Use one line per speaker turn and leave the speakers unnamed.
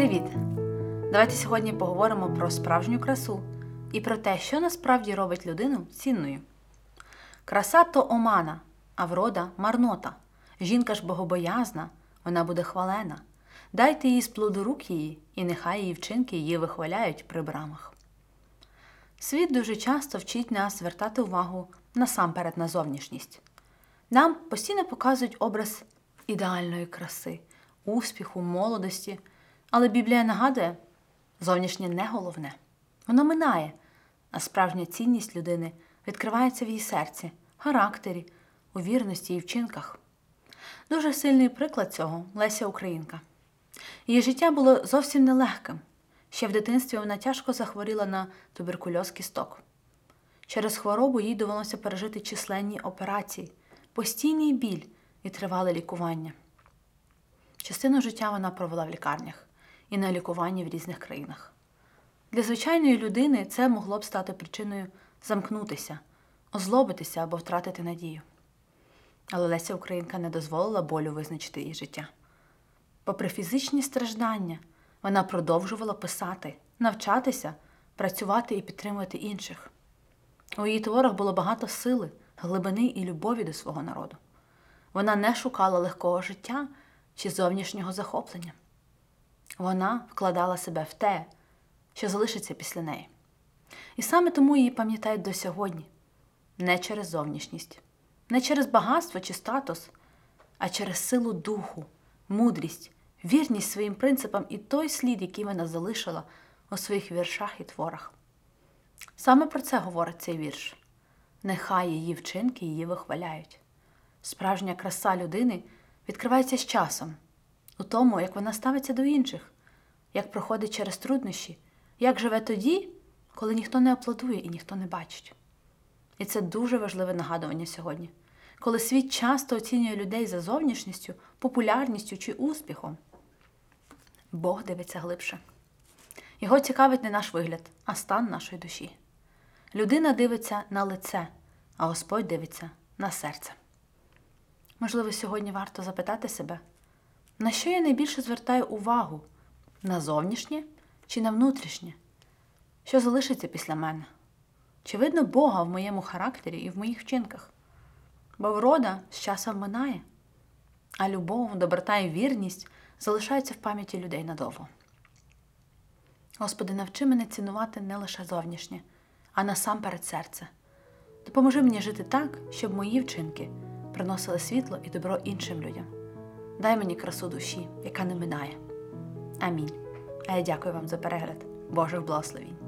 Привіт! Давайте сьогодні поговоримо про справжню красу і про те, що насправді робить людину цінною. Краса – то омана, а врода – марнота. Жінка ж богобоязна, вона буде хвалена. Дайте їй з плоду рук її, і нехай її вчинки її вихваляють при брамах. Світ дуже часто вчить нас звертати увагу насамперед на зовнішність. Нам постійно показують образ ідеальної краси, успіху, молодості. Але Біблія нагадує, зовнішнє не головне. Воно минає, а справжня цінність людини відкривається в її серці, характері, у вірності і вчинках. Дуже сильний приклад цього – Леся Українка. Її життя було зовсім нелегким. Ще в дитинстві вона тяжко захворіла на туберкульоз кісток. Через хворобу їй довелося пережити численні операції, постійний біль і тривале лікування. Частину життя вона провела в лікарнях і на лікуванні в різних країнах. Для звичайної людини це могло б стати причиною замкнутися, озлобитися або втратити надію. Але Леся Українка не дозволила болю визначити її життя. Попри фізичні страждання, вона продовжувала писати, навчатися, працювати і підтримувати інших. У її творах було багато сили, глибини і любові до свого народу. Вона не шукала легкого життя чи зовнішнього захоплення. Вона вкладала себе в те, що залишиться після неї. І саме тому її пам'ятають до сьогодні. Не через зовнішність, не через багатство чи статус, а через силу духу, мудрість, вірність своїм принципам і той слід, який вона залишила у своїх віршах і творах. Саме про це говорить цей вірш. Нехай її вчинки її вихваляють. Справжня краса людини відкривається з часом, у тому, як вона ставиться до інших, як проходить через труднощі, як живе тоді, коли ніхто не аплодує і ніхто не бачить. І це дуже важливе нагадування сьогодні, коли світ часто оцінює людей за зовнішністю, популярністю чи успіхом. Бог дивиться глибше. Його цікавить не наш вигляд, а стан нашої душі. Людина дивиться на лице, а Господь дивиться на серце. Можливо, сьогодні варто запитати себе, на що я найбільше звертаю увагу? На зовнішнє чи на внутрішнє? Що залишиться після мене? Чи видно Бога в моєму характері і в моїх вчинках? Бо врода з часом минає, а любов, доброта і вірність залишаються в пам'яті людей надовго. Господи, навчи мене цінувати не лише зовнішнє, а насамперед серце. Допоможи мені жити так, щоб мої вчинки приносили світло і добро іншим людям. Дай мені красу душі, яка не минає. Амінь. А я дякую вам за перегляд. Божих благословінь.